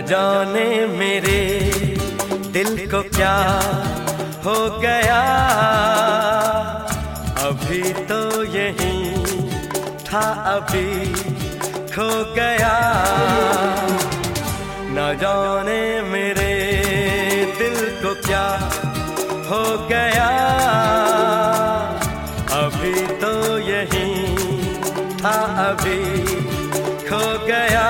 जाने मेरे दिल को क्या हो गया, अभी तो यहीं था अभी खो गया। न जाने मेरे दिल को क्या हो गया, अभी तो यहीं था अभी खो गया।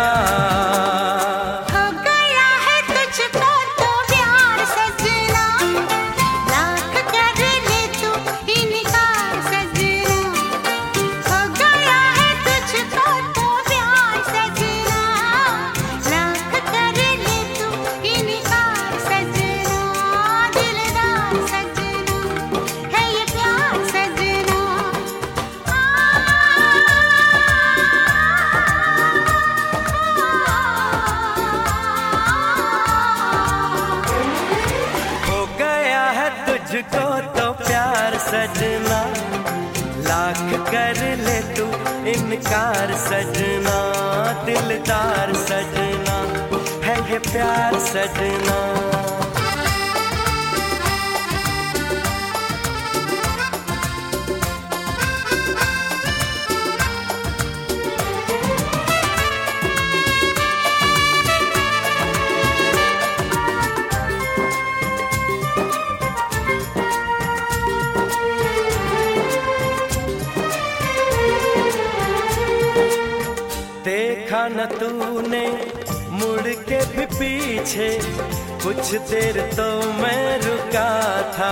तुझको तो प्यार सजना, लाख कर ले तू इनकार सजना, दिलदार सजना है ये प्यार सजना। देखा न तूने मुड़ के भी पीछे, कुछ देर तो मैं रुका था।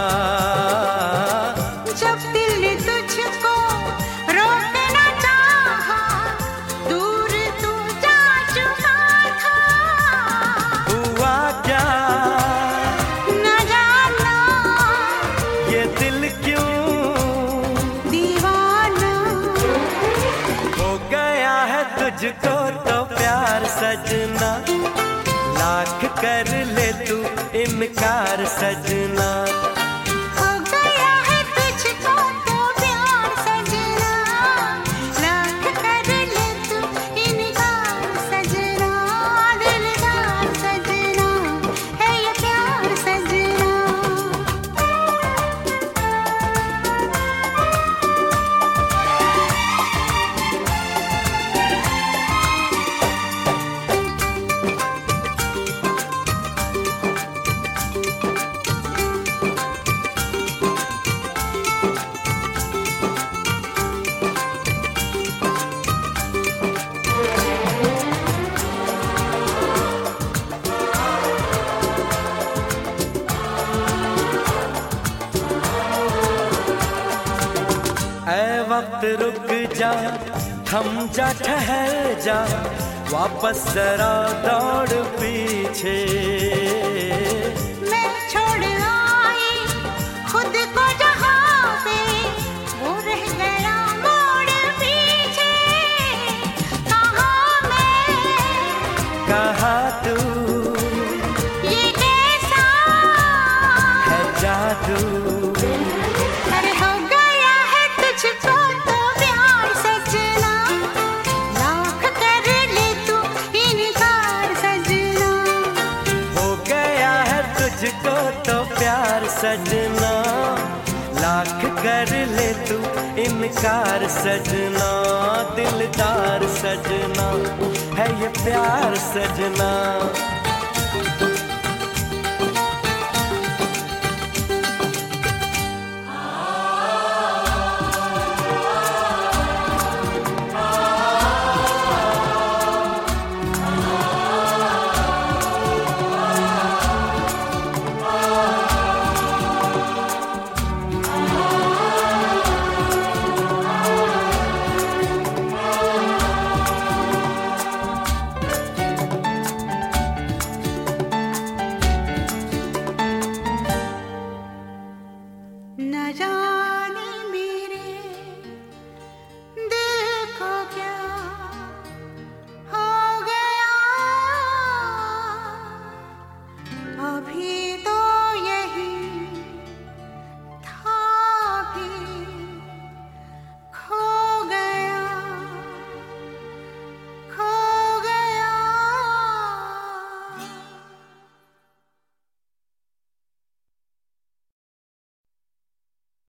जब दिल ने तुझको रोकना चाहा, दूर तू जा चुका था। हुआ क्या न जाना, ये दिल क्यों दीवाना हो गया है तुझको तो प्यार सजना, लाख कर ले तू इनकार सजना। हो गया है तुझको तो प्यार सजना, लाख कर ले तू इनकार सजना, दिलदार सजना है ये प्यार सजना। ऐ वक्त रुक जा, थम जा, ठहर जा, वापस जरा दौड़ पीछे। मैं छोड़ आई खुद को जहाँ पे, वो रह गया मोड़ पीछे। कहाँ मैं कहाँ तू, ये कैसा है जादू। अरे हो गया है तुझको तो प्यार सजना, लाख कर ले तू इनकार सजना। हो गया है तुझको तो प्यार सजना, लाख कर ले तू इनकार सजना, दिलदार सजना है ये प्यार सजना।